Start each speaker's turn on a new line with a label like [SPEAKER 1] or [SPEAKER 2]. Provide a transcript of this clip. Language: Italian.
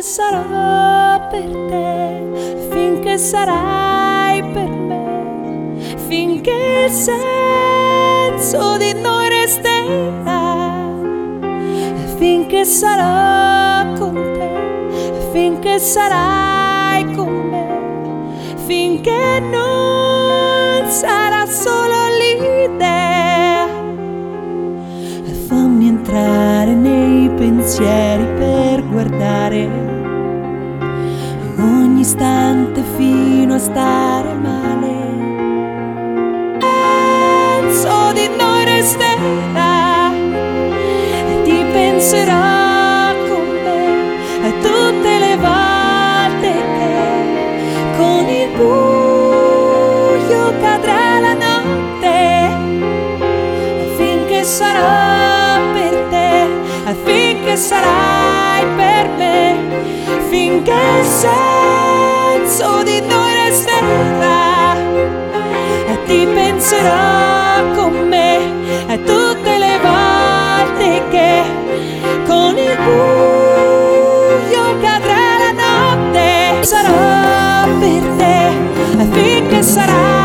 [SPEAKER 1] finché sarò per te, finché sarai per me, finché il senso di noi resterà, finché sarò con te, finché sarai con me, finché non sarà solo l'idea. Fammi entrare nei pensieri per guardare ogni istante fino a stare male. Penso di noi resterà e ti penserò con me e tutte le volte che con il buio cadrà la notte, finché sarò per te, finché sarai per me, finché il senso di noi resterà e ti penserò con me e tutte le volte che con il buio cadrà la notte. Sarò per te finché sarai